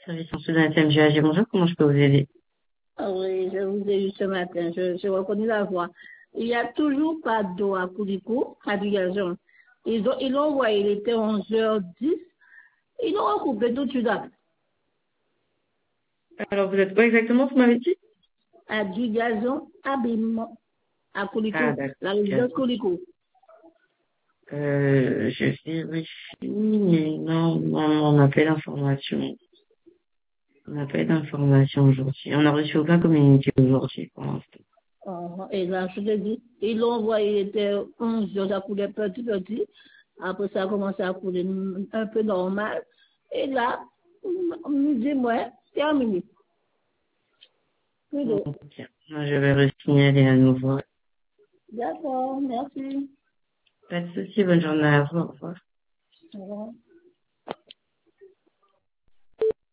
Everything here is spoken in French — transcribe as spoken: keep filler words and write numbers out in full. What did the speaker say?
Service en Soudan S M G A G, bonjour, comment je peux vous aider? Ah oui, je vous ai eu ce matin, je, je reconnais la voix. Il n'y a toujours pas d'eau à Koulikou, à Dugajon. Ils ont, ils l'ont envoyé, il était onze heures dix. Ils l'ont recoupé tout de suite là. Alors, vous êtes quoi exactement, vous m'avez dit? À Dugajon, habillement, à Ah, Koulikou, la d'accord. résidence Koulikou. Euh, je vérifie, mais non, non, on n'a pas d'informations. On n'a pas d'informations aujourd'hui. On n'a reçu aucun communiqué aujourd'hui, pour l'instant. Oh, et là, je te dis, ils l'ont envoyé, il était onze heures, ça coulait petit, petit. Après, ça a commencé à couler un peu normal. Et là, midi moins, terminé. Plus Bon, d'eau. ok. Moi, je vais re-signaler à nouveau. D'accord, merci. Pas de souci, bonne journée à vous, au revoir. Au revoir.